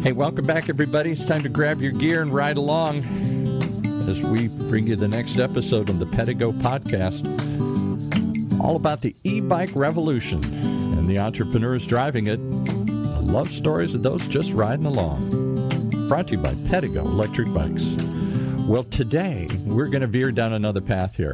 Hey, welcome back, everybody. It's time to grab your gear and ride along as we bring you the next episode of the Pedigo podcast, all about the e-bike revolution and the entrepreneurs driving it, the love stories of those just riding along. Brought to you by Pedigo Electric Bikes. Well, today we're going to veer down another path here.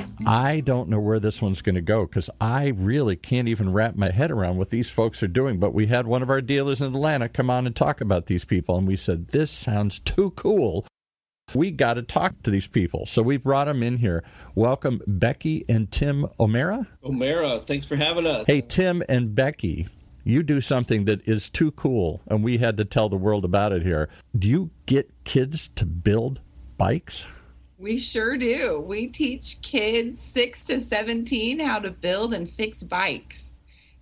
I don't know where this one's going to go because I really can't even wrap my head around what these folks are doing. But we had one of our dealers in Atlanta come on and talk about these people, and we said, this sounds too cool. We got to talk to these people. So we brought them in here. Welcome, Becky and Tim O'Mara. O'Mara, thanks for having us. Hey, Tim and Becky, you do something that is too cool, and we had to tell the world about it here. Do you get kids to build bikes? We sure do. We teach kids 6 to 17 how to build and fix bikes.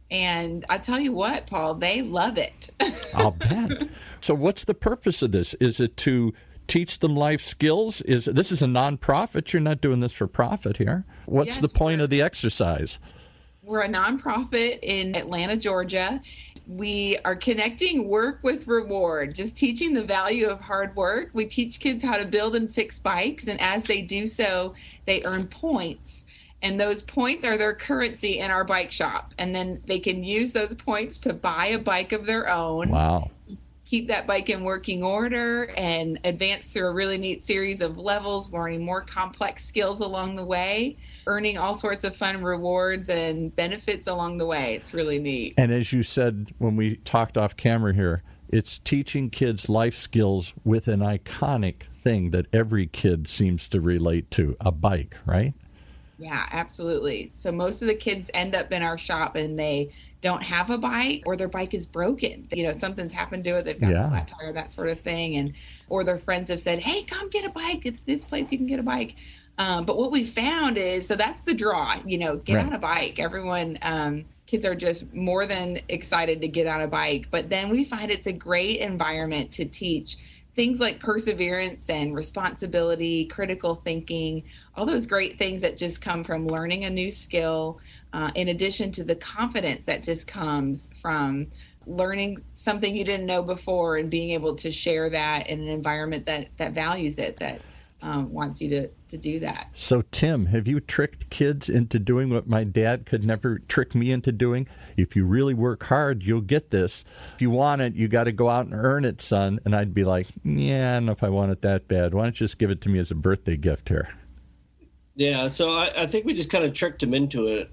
And I tell you what, Paul, they love it. I'll bet. So what's the purpose of this? Is it to teach them life skills? This is a nonprofit. You're not doing this for profit here. What's the point of the exercise? We're a nonprofit in Atlanta, Georgia. We are connecting work with reward, just teaching the value of hard work. We teach kids how to build and fix bikes, and as they do so, they earn points. And those points are their currency in our bike shop. And then they can use those points to buy a bike of their own. Wow. Keep that bike in working order and advance through a really neat series of levels, learning more complex skills along the way, earning all sorts of fun rewards and benefits along the way. It's really neat. And as you said when we talked off camera here, it's teaching kids life skills with an iconic thing that every kid seems to relate to, a bike, right? Yeah, absolutely. So most of the kids end up in our shop and they don't have a bike, or their bike is broken. You know, something's happened to it. They've got a flat tire, that sort of thing. And or their friends have said, hey, come get a bike. It's this place you can get a bike. But what we found is, so that's the draw, get on a bike. Everyone, kids are just more than excited to get on a bike. But then we find it's a great environment to teach things like perseverance and responsibility, critical thinking, all those great things that just come from learning a new skill, in addition to the confidence that just comes from learning something you didn't know before and being able to share that in an environment that values it, that wants you to do that. So, Tim, have you tricked kids into doing what my dad could never trick me into doing? If you really work hard, you'll get this. If you want it, you got to go out and earn it, son. And I'd be like, yeah, I don't know if I want it that bad. Why don't you just give it to me as a birthday gift here? Yeah, so I think we just kind of tricked him into it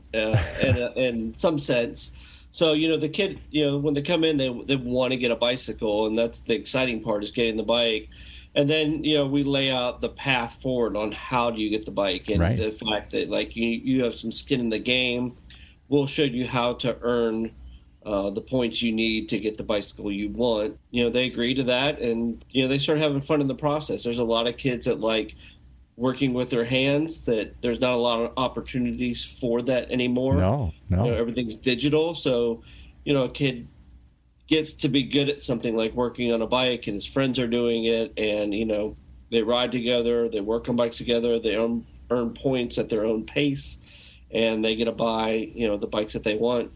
in some sense. So, the kid, when they come in, they want to get a bicycle, and that's the exciting part, is getting the bike. And then, we lay out the path forward on how do you get the bike, and the fact that, like, you have some skin in the game. We'll show you how to earn the points you need to get the bicycle you want. They agree to that, and, they start having fun in the process. There's a lot of kids that like working with their hands, that there's not a lot of opportunities for that anymore. No. Everything's digital. So, a kid gets to be good at something like working on a bike, and his friends are doing it, and, they ride together, they work on bikes together, they earn points at their own pace, and they get to buy, the bikes that they want.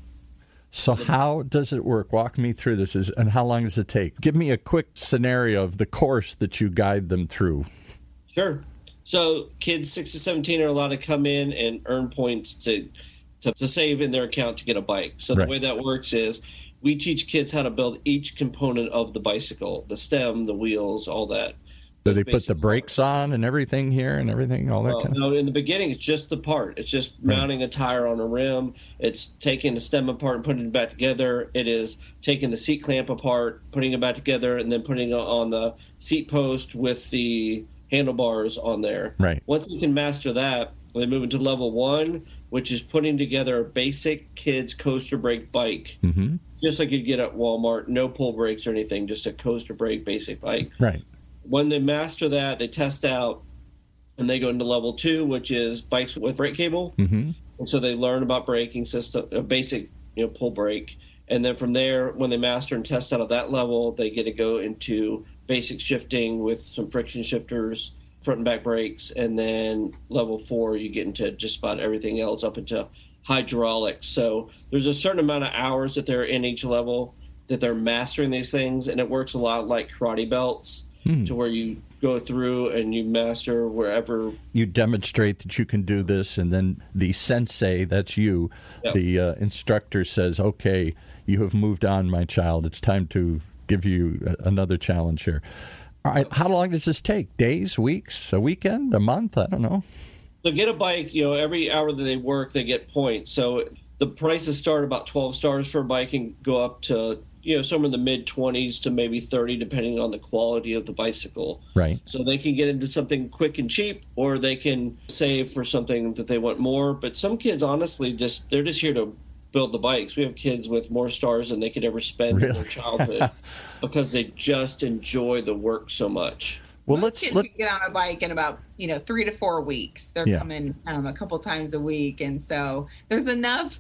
So how does it work? Walk me through this, and how long does it take? Give me a quick scenario of the course that you guide them through. Sure. So kids 6 to 17 are allowed to come in and earn points to save in their account to get a bike. So the way that works is we teach kids how to build each component of the bicycle, the stem, the wheels, all that. Do they put the brakes on and everything here and everything, all that kind of stuff? No, in the beginning, it's just the part. It's just mounting a tire on a rim. It's taking the stem apart and putting it back together. It is taking the seat clamp apart, putting it back together, and then putting it on the seat post with the handlebars on there. Right. Once you can master that, they move into level 1, which is putting together a basic kids coaster brake bike. Mm-hmm. Just like you'd get at Walmart, no pull brakes or anything, just a coaster brake basic bike. Right. When they master that, they test out, and they go into level 2, which is bikes with brake cable. Mm-hmm. And so they learn about braking system, a basic, pull brake. And then from there, when they master and test out at that level, they get to go into basic shifting with some friction shifters, front and back brakes. And then level 4, you get into just about everything else up into hydraulics. So there's a certain amount of hours that they're in each level. that they're mastering these things, and it works a lot like karate belts, to where you go through and you master wherever. You demonstrate that you can do this, and then the sensei, that's you, the instructor says, okay, you have moved on, my child. It's time to give you another challenge here. All right, how long does this take? Days, weeks, a weekend, a month? I don't know. So get a bike, every hour that they work, they get points. So the prices start about 12 stars for a bike and go up to, somewhere in the mid-20s to maybe 30, depending on the quality of the bicycle. Right. So they can get into something quick and cheap, or they can save for something that they want more. But some kids, honestly, they're just here to build the bikes. We have kids with more stars than they could ever spend in their childhood because they just enjoy the work so much. Well, let's get on a bike in about 3 to 4 weeks. They're coming a couple times a week, and so there's enough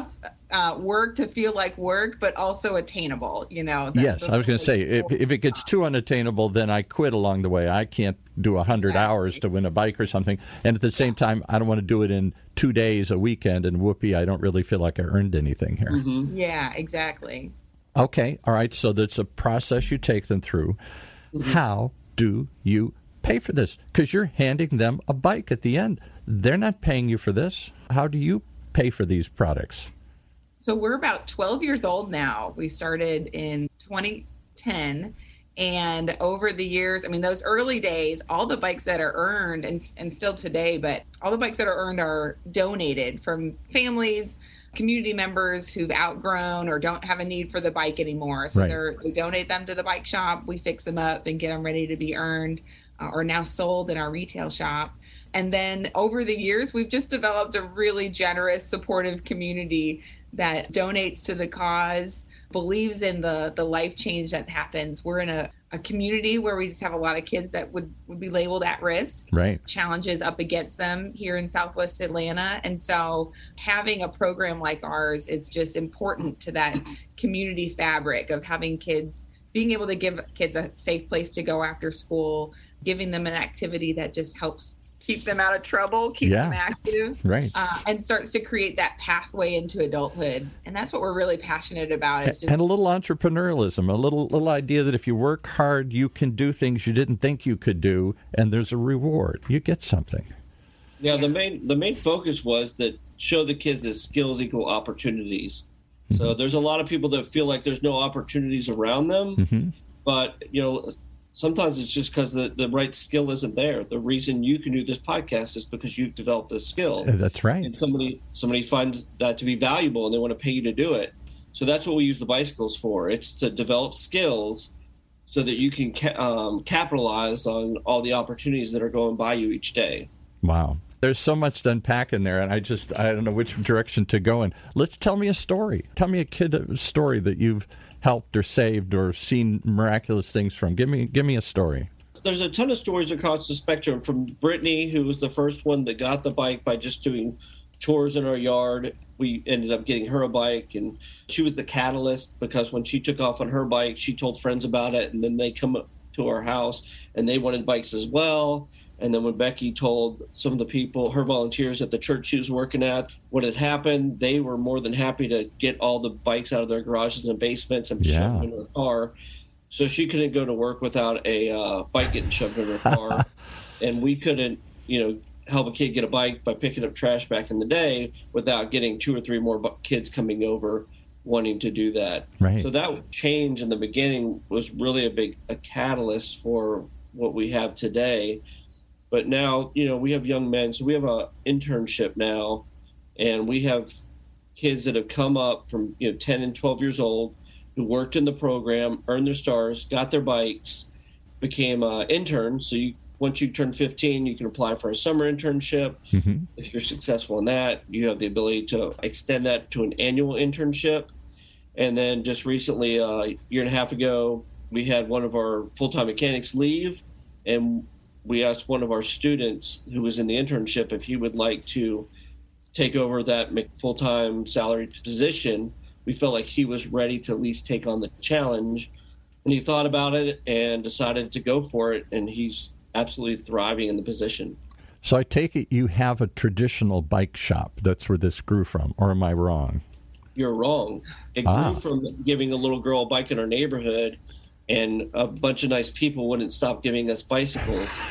work to feel like work, but also attainable. Yes, I was going to say if it gets too unattainable, then I quit along the way. I can't do 100 hours to win a bike or something, and at the same time, I don't want to do it in 2 days a weekend. And whoopee, I don't really feel like I earned anything here. Mm-hmm. Yeah, exactly. Okay, all right. So that's a process you take them through. Mm-hmm. How do you pay for this? Because you're handing them a bike at the end. They're not paying you for this. How do you pay for these products? So we're about 12 years old now. We started in 2010. And over the years, those early days, all the bikes that are earned, and still today, but all the bikes that are earned are donated from families, community members who've outgrown or don't have a need for the bike anymore. So we donate them to the bike shop. We fix them up and get them ready to be earned or now sold in our retail shop. And then over the years, we've just developed a really generous, supportive community that donates to the cause, believes in the life change that happens. We're in a community where we just have a lot of kids that would be labeled at risk, challenges up against them here in Southwest Atlanta. And so having a program like ours is just important to that community fabric of having kids, being able to give kids a safe place to go after school, giving them an activity that just helps keep them out of trouble, keep them active, and starts to create that pathway into adulthood. And that's what we're really passionate about. Is just, and a little entrepreneurialism, a little idea that if you work hard, you can do things you didn't think you could do, and there's a reward. You get something. Yeah, the main focus was that show the kids that skills equal opportunities. Mm-hmm. So there's a lot of people that feel like there's no opportunities around them, but sometimes it's just because the right skill isn't there. The reason you can do this podcast is because you've developed this skill. That's right. And somebody finds that to be valuable and they want to pay you to do it. So that's what we use the bicycles for. It's to develop skills so that you can capitalize on all the opportunities that are going by you each day. Wow. There's so much to unpack in there, and I don't know which direction to go in. Tell me a story. Tell me a story that you've helped or saved or seen miraculous things from. Give me a story. There's a ton of stories across the spectrum, from Brittany, who was the first one that got the bike by just doing chores in our yard. We ended up getting her a bike, and she was the catalyst because when she took off on her bike, she told friends about it, and then they come up to our house and they wanted bikes as well. And then when Becky told some of the people, her volunteers at the church she was working at, what had happened, they were more than happy to get all the bikes out of their garages and basements and shove them in her car. So she couldn't go to work without a bike getting shoved in her car. And we couldn't, help a kid get a bike by picking up trash back in the day without getting 2 or 3 more kids coming over wanting to do that. Right. So that change in the beginning was really a catalyst for what we have today. But now, we have young men, so we have an internship now, and we have kids that have come up from 10 and 12 years old who worked in the program, earned their stars, got their bikes, became interns. So once you turn 15, you can apply for a summer internship. Mm-hmm. If you're successful in that, you have the ability to extend that to an annual internship. And then just recently, a year and a half ago, we had one of our full-time mechanics leave, and we asked one of our students who was in the internship if he would like to take over that full-time salaried position. We felt like he was ready to at least take on the challenge. And he thought about it and decided to go for it, and he's absolutely thriving in the position. So I take it you have a traditional bike shop. That's where this grew from, or am I wrong? you're wrong. It grew from giving a little girl a bike in our neighborhood, and a bunch of nice people wouldn't stop giving us bicycles.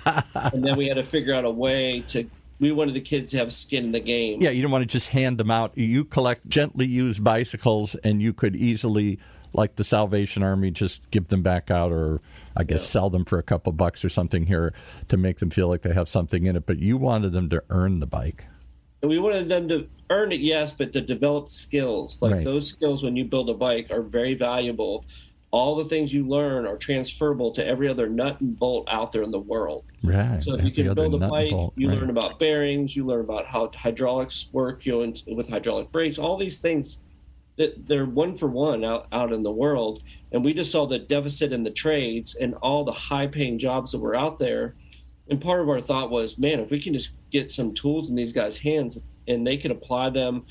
And then we had to figure out a way we wanted the kids to have skin in the game. Yeah, you don't want to just hand them out. You collect gently used bicycles, and you could easily, like the Salvation Army, just give them back out, or I guess sell them for a couple bucks or something here to make them feel like they have something in it. But you wanted them to earn the bike. And we wanted them to earn it, yes, but to develop skills. Like those skills when you build a bike are very valuable. All the things you learn are transferable to every other nut and bolt out there in the world. Right. So if you can build a bike, you learn about bearings, you learn about how hydraulics work, with hydraulic brakes, all these things that they're one for one out in the world. And we just saw the deficit in the trades and all the high paying jobs that were out there. And part of our thought was, man, if we can just get some tools in these guys' hands and they can apply them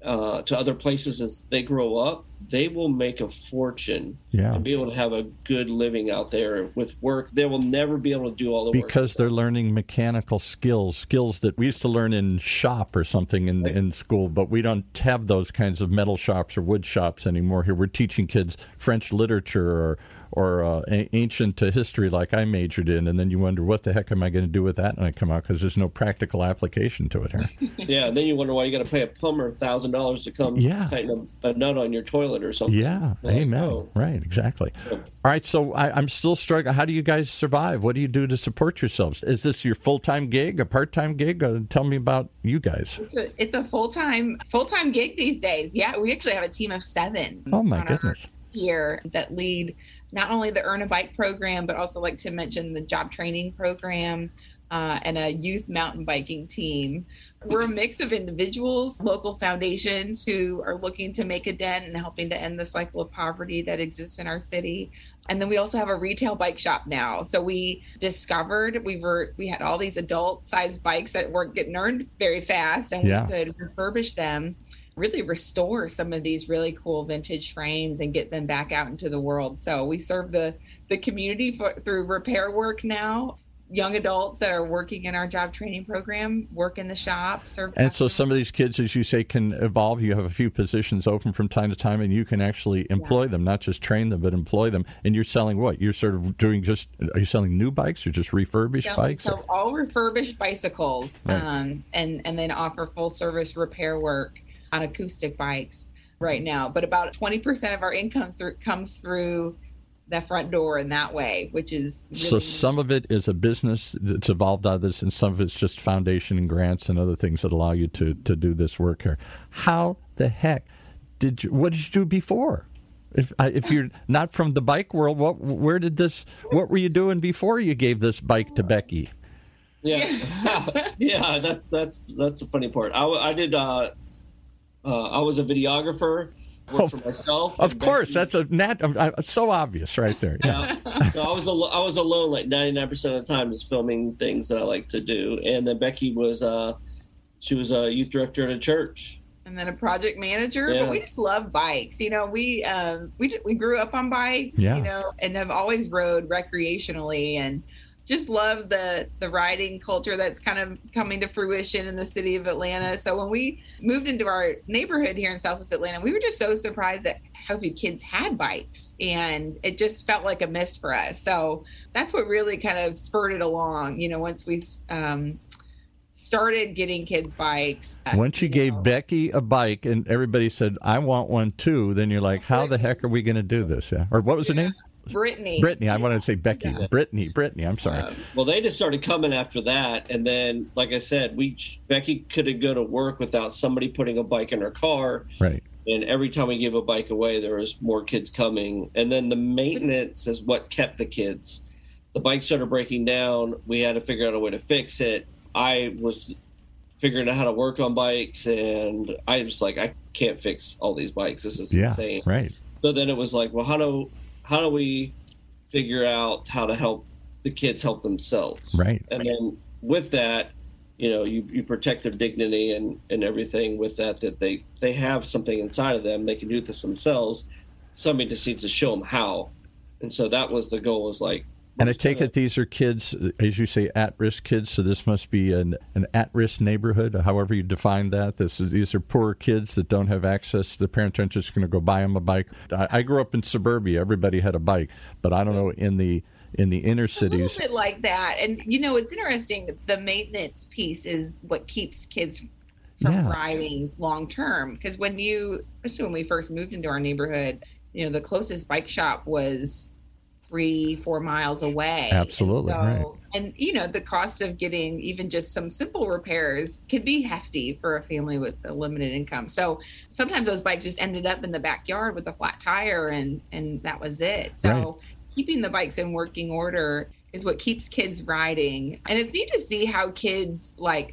to other places as they grow up, they will make a fortune and be able to have a good living out there with work. They will never be able to do all the work. Because they're learning mechanical skills that we used to learn in shop or something in school, but we don't have those kinds of metal shops or wood shops anymore here. We're teaching kids French literature or ancient history like I majored in, and then you wonder, what the heck am I going to do with that when I come out, because there's no practical application to it here. Yeah, and then you wonder why you got to pay a plumber $1,000 to come tighten a nut on your toilet or something. Yeah, amen. Right, exactly. All right, so I'm still struggling. How do you guys survive? What do you do to support yourselves? Is this your full-time gig, a part-time gig? Tell me about you guys. It's a full-time gig these days. Yeah, we actually have a team of 7. Oh, my goodness. Here that lead not only the Earn a Bike program, but also, like Tim mentioned, the job training program and a youth mountain biking team. We're a mix of individuals, local foundations who are looking to make a dent and helping to end the cycle of poverty that exists in our city. And then we also have a retail bike shop now. So we discovered we had all these adult-sized bikes that weren't getting earned very fast, and we could refurbish them, really restore some of these really cool vintage frames and get them back out into the world. So we serve the community through repair work now. Young adults that are working in our job training program work in the shop. And so some of these kids, as you say, can evolve. You have a few positions open from time to time, and you can actually employ them, not just train them, but employ them. And you're selling what? You're sort of doing are you selling new bikes or just refurbished bikes? So all refurbished bicycles, and then offer full service repair work on acoustic bikes right now. But about 20% of our income comes through the front door in that way, which is really so some of it is a business that's evolved out of this, and some of it's just foundation and grants and other things that allow you to do this work here. How the heck what did you do before? If you're not from the bike world, what were you doing before you gave this bike to Becky? Yeah, yeah, that's the funny part. I did. I was a videographer. Worked for myself. Of course, that's so obvious right there. Yeah. So I was alone like 99% of the time, just filming things that I like to do. And then Becky was she was a youth director at a church, and then a project manager. Yeah. But we just love bikes. You know, we grew up on bikes. You know, and have always rode recreationally and just love the riding culture that's kind of coming to fruition in the city of Atlanta. So when we moved into our neighborhood here in Southwest Atlanta, we were just so surprised at how few kids had bikes, and it just felt like a miss for us. So that's what really kind of spurred it along. You know, once we started getting kids bikes. Once you gave Becky a bike and everybody said, I want one too, then you're like, how the heck are we going to do this? Yeah. Or what was her name? Brittany. I wanted to say Becky. Yeah. Brittany. I'm sorry. Well, they just started coming after that, and then, like I said, Becky couldn't go to work without somebody putting a bike in her car. Right. And every time we gave a bike away, there was more kids coming. And then the maintenance is what kept the kids. The bike started breaking down. We had to figure out a way to fix it. I was figuring out how to work on bikes, and I was like, I can't fix all these bikes. This is insane. Right. So then it was like, well, how do we figure out how to help the kids help themselves? Right. And then with that, you know, you protect their dignity and everything with that they have something inside of them. They can do this themselves. Somebody just needs to show them how. And so that was the goal, was like, And I take it these are kids, as you say, at-risk kids, so this must be an at-risk neighborhood, however you define that. These are poor kids that don't have access. The parents aren't just going to go buy them a bike. I grew up in suburbia. Everybody had a bike, but I don't know in the inner cities. A little bit like that. And, it's interesting. The maintenance piece is what keeps kids from riding long-term. Because especially when we first moved into our neighborhood, the closest bike shop was 3-4 miles away. Absolutely. Right. And, the cost of getting even just some simple repairs can be hefty for a family with a limited income. So sometimes those bikes just ended up in the backyard with a flat tire and that was it. So keeping the bikes in working order is what keeps kids riding. And it's neat to see how the kids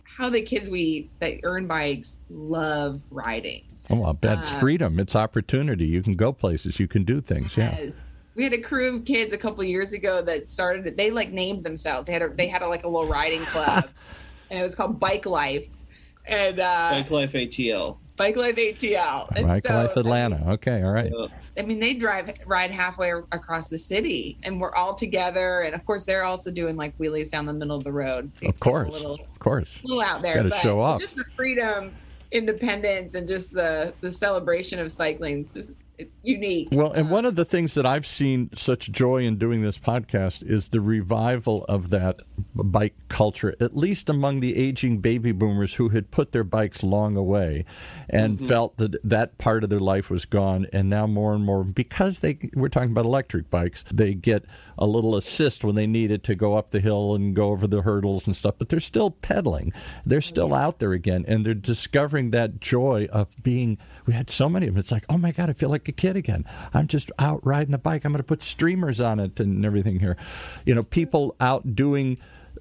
that earn bikes love riding. Oh, I bet it's freedom. It's opportunity. You can go places. You can do things. Yes. Yeah. We had a crew of kids a couple of years ago that started. They named themselves. They had a little riding club, and it was called Bike Life. And Bike Life ATL. Bike Life ATL. And Bike Life Atlanta. Okay, all right. They ride halfway across the city, and we're all together. And of course, they're also doing like wheelies down the middle of the road. So of course, a little out there. Got to show off. Just the freedom, independence, and just the celebration of cycling. It's just unique. Well, and one of the things that I've seen such joy in doing this podcast is the revival of that bike culture, at least among the aging baby boomers who had put their bikes long away and felt that part of their life was gone. And now more and more, because we're talking about electric bikes, they get a little assist when they need it to go up the hill and go over the hurdles and stuff, but they're still pedaling. They're still out there again, and they're discovering that joy of being. We had so many of them. It's like, oh my God, I feel like a kid again. I'm just out riding a bike. I'm going to put streamers on it and everything here. People out doing.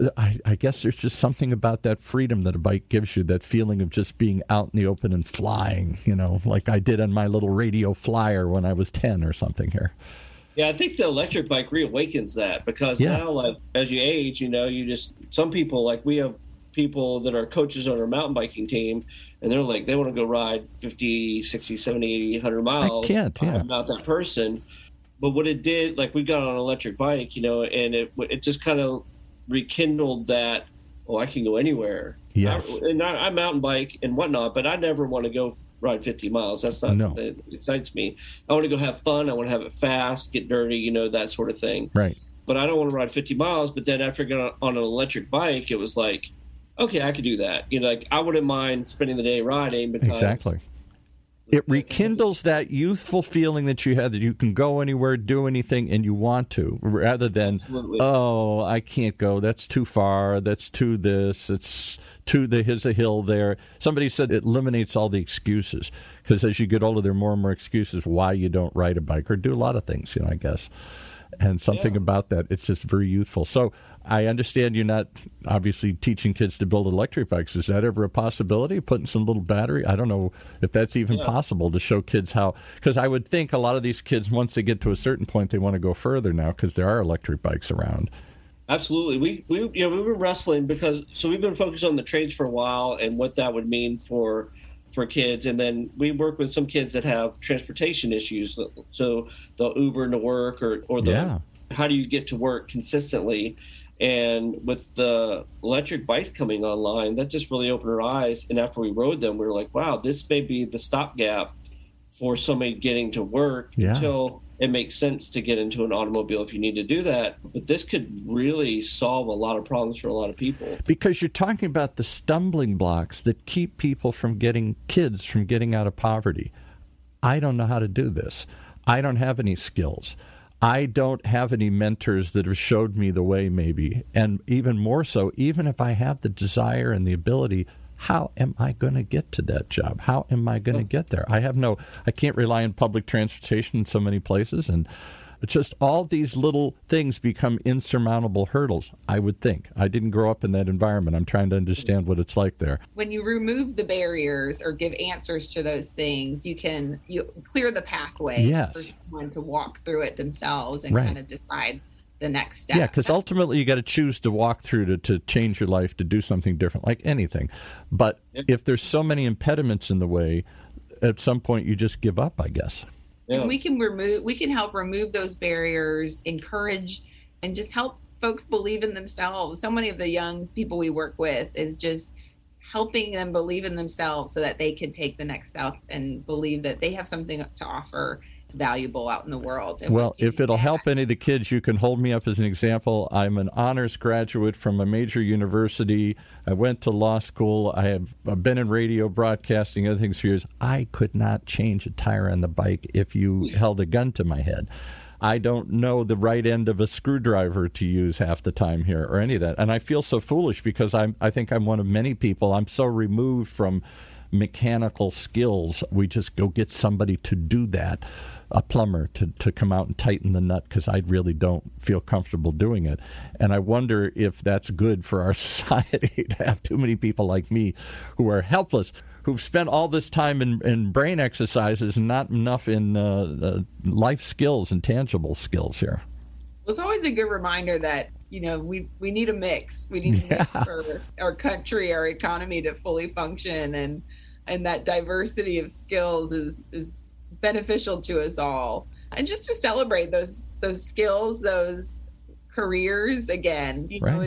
I guess there's just something about that freedom that a bike gives you, that feeling of just being out in the open and flying, like I did on my little radio flyer when I was 10 or something here. Yeah, I think the electric bike reawakens that because now, like, as you age, some people, like we have people that are coaches on our mountain biking team, and they're like, they want to go ride 50, 60, 70, 80, 100 miles. I can't, I'm not that person. But what it did, like we got on an electric bike, and it just kind of rekindled that, I can go anywhere. Yes. I mountain bike and whatnot, but I never want to go ride 50 miles. That's not something that excites me. I want to go have fun. I want to have it fast, get dirty, that sort of thing. Right. But I don't want to ride 50 miles. But then after I got on an electric bike, it was like, okay, I could do that. I wouldn't mind spending the day riding because exactly. It rekindles that youthful feeling that you had that you can go anywhere, do anything, and you want to, rather than, I can't go. That's too far. That's too this. It's too here's a hill there. Somebody said it eliminates all the excuses because as you get older, there are more and more excuses why you don't ride a bike or do a lot of things, I guess. And something about that, it's just very youthful. So I understand you're not obviously teaching kids to build electric bikes. Is that ever a possibility, putting some little battery? I don't know if that's even possible to show kids how, because I would think a lot of these kids, once they get to a certain point, they want to go further now because there are electric bikes around. Absolutely. We were wrestling so we've been focused on the trades for a while and what that would mean for kids, and then we work with some kids that have transportation issues, so they'll Uber into work or how do you get to work consistently? And with the electric bikes coming online, that just really opened our eyes. And after we rode them, we were like, wow, this may be the stopgap for somebody getting to work until it makes sense to get into an automobile if you need to do that. But this could really solve a lot of problems for a lot of people. Because you're talking about the stumbling blocks that keep kids from getting out of poverty. I don't know how to do this. I don't have any skills. I don't have any mentors that have showed me the way maybe. And even more so, even if I have the desire and the ability, how am I going to get to that job? How am I going to get there? I can't rely on public transportation in so many places. And just all these little things become insurmountable hurdles, I would think. I didn't grow up in that environment. I'm trying to understand what it's like there. When you remove the barriers or give answers to those things, you clear the pathway for someone to walk through it themselves and kind of decide the next step. Yeah, because ultimately you got to choose to walk through to change your life, to do something different, like anything. But if there's so many impediments in the way, at some point you just give up, I guess. Yeah. We can help remove those barriers, encourage and just help folks believe in themselves. So many of the young people we work with is just helping them believe in themselves so that they can take the next step and believe that they have something to offer valuable out in the world. And well, if it'll help any of the kids, you can hold me up as an example. I'm an honors graduate from a major university. I went to law school. I've been in radio broadcasting, other things for years. I could not change a tire on the bike if you held a gun to my head. I don't know the right end of a screwdriver to use half the time here or any of that. And I feel so foolish because I think I'm one of many people. I'm so removed from mechanical skills. We just go get somebody to do that, a plumber to come out and tighten the nut, because I really don't feel comfortable doing it. And I wonder if that's good for our society to have too many people like me who are helpless, who've spent all this time in brain exercises and not enough in life skills and tangible skills here. Well, it's always a good reminder that, we need a mix. We need a mix for our country, our economy to fully function, and that diversity of skills is beneficial to us all. And just to celebrate those skills, those careers again,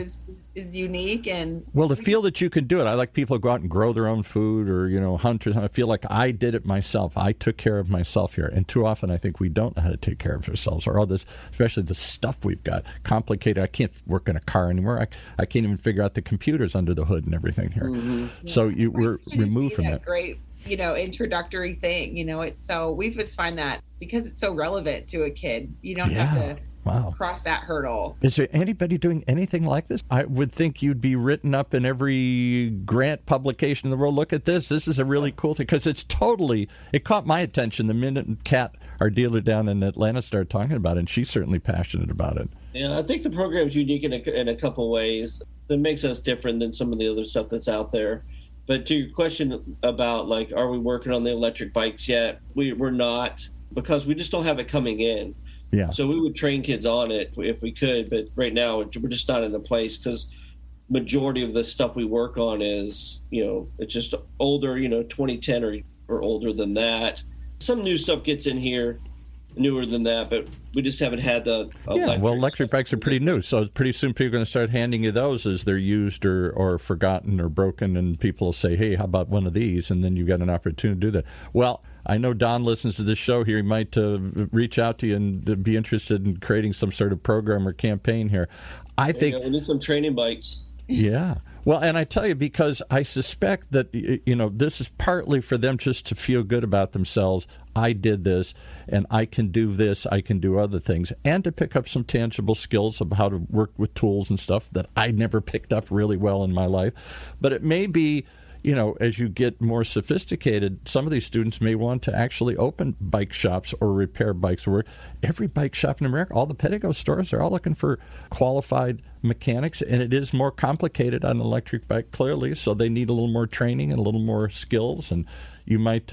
is unique. And well, to feel that you can do it. I like people who go out and grow their own food or, hunt. I feel like I did it myself. I took care of myself here. And too often I think we don't know how to take care of ourselves, or all this, especially the stuff we've got complicated. I can't work in a car anymore. I can't even figure out the computers under the hood and everything here. Mm-hmm. So we're removed from that. Great, introductory thing. It's so we just find that because it's so relevant to a kid, you don't have to cross that hurdle. Is there anybody doing anything like this? I would think you'd be written up in every grant publication in the world. Look at this. This is a really cool thing, because it caught my attention the minute Kat, our dealer down in Atlanta, started talking about it, and she's certainly passionate about it. Yeah, I think the program's unique in a couple ways that makes us different than some of the other stuff that's out there. But to your question about, are we working on the electric bikes yet? We're not, because we just don't have it coming in. Yeah. So we would train kids on it if we could, but right now we're just not in the place, because majority of the stuff we work on is, it's just older, 2010 or older than that. Some new stuff gets in here, newer than that, but we just haven't had the electric bikes are pretty new, so pretty soon people are going to start handing you those as they're used or forgotten or broken, and people will say, hey, how about one of these? And then you've got an opportunity to do that. Well, I know Don listens to this show here. He might reach out to you and be interested in creating some sort of program or campaign here. I think we need some training bikes. Yeah. Well, and I tell you, because I suspect that, this is partly for them just to feel good about themselves. I did this, and I can do this, I can do other things, and to pick up some tangible skills of how to work with tools and stuff that I never picked up really well in my life. But it may be, as you get more sophisticated, some of these students may want to actually open bike shops or repair bikes. Every bike shop in America, all the Pedego stores, are all looking for qualified mechanics, and it is more complicated on an electric bike, clearly, so they need a little more training and a little more skills. And you might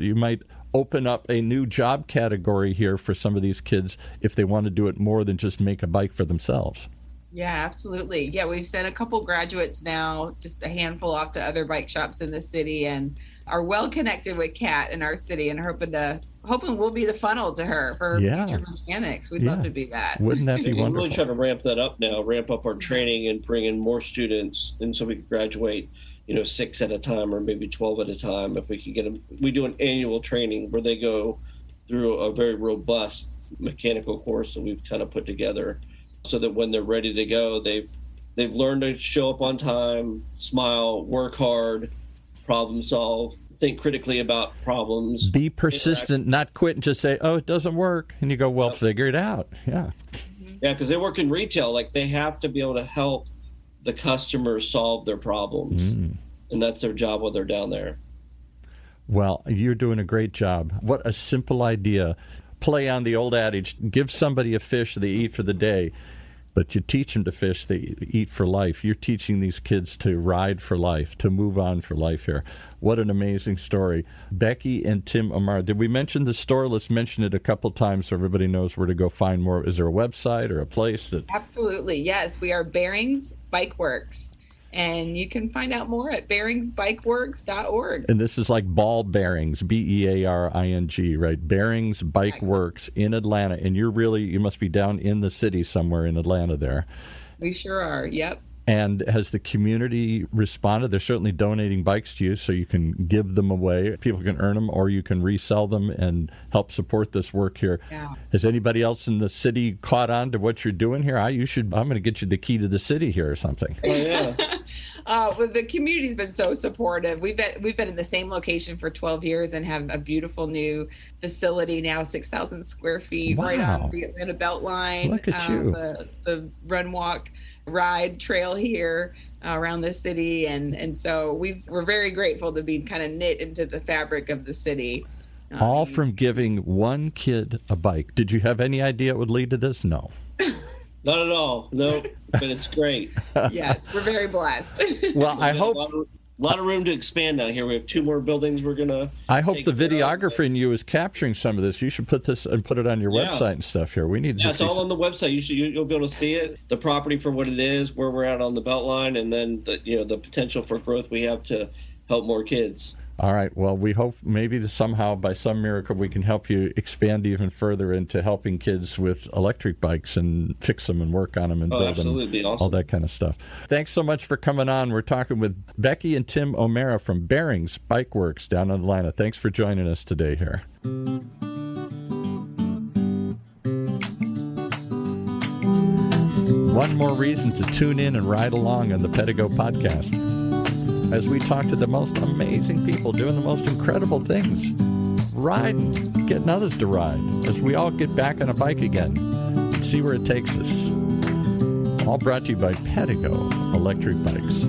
open up a new job category here for some of these kids if they want to do it more than just make a bike for themselves. Yeah, absolutely. Yeah, we've sent a couple graduates now, just a handful, off to other bike shops in the city, and are well connected with Kat in our city, and hoping we'll be the funnel to her for her future mechanics. We'd love to be that. Wouldn't that be wonderful? We're really trying to ramp that up now, ramp up our training and bring in more students, and so we can graduate 6 at a time or maybe 12 at a time. If we can get them, we do an annual training where they go through a very robust mechanical course that we've kind of put together, so that when they're ready to go, they've learned to show up on time, smile, work hard, problem solve, think critically about problems. Be persistent, not quit and just say, oh, it doesn't work. And you go, well, figure it out. Yeah. Yeah, because they work in retail. They have to be able to help the customers solve their problems. And that's their job when they're down there. Well, you're doing a great job. What a simple idea. Play on the old adage, give somebody a fish they eat for the day, but you teach them to fish, they eat for life. You're teaching these kids to ride for life, to move on for life here. What an amazing story. Becky and Tim Amar, did we mention the store? Let's mention it a couple times so everybody knows where to go find more. Is there a website or a place that... Absolutely, yes. We are Bearings Bike Works. And you can find out more at BearingsBikeWorks.org. And this is like ball bearings, Bearing, right? Bearings Bike Works in Atlanta. And you must be down in the city somewhere in Atlanta there. We sure are, yep. And has the community responded? They're certainly donating bikes to you, so you can give them away. People can earn them, or you can resell them and help support this work here. Yeah. Has anybody else in the city caught on to what you're doing here? I'm going to get you the key to the city here or something. Oh, yeah. Well, the community's been so supportive. We've been in the same location for 12 years and have a beautiful new facility now, 6,000 square feet, right on the Atlanta Beltline. Look at you. The run, walk, ride trail here around the city, and so we're very grateful to be kind of knit into the fabric of the city. All from giving one kid a bike. Did you have any idea it would lead to this? No. Not at all. No, but it's great. Yeah, we're very blessed. Well, I hope a lot of room to expand down here. We have 2 more buildings we're going to I hope the videographer in you is capturing some of this. You should put this and put it on your website and stuff here. We need to it's all on the website. You'll be able to see it, the property for what it is, where we're at on the Beltline, and then the potential for growth we have to help more kids. All right. Well, we hope maybe somehow, by some miracle, we can help you expand even further into helping kids with electric bikes and fix them and work on them and build them, awesome. all that kind of stuff. Thanks so much for coming on. We're talking with Becky and Tim O'Mara from Bearings Bike Works down in Atlanta. Thanks for joining us today here. One more reason to tune in and ride along on the Pedigo podcast as we talk to the most amazing people doing the most incredible things, riding, getting others to ride, as we all get back on a bike again, see where it takes us. All brought to you by Pedigo Electric Bikes.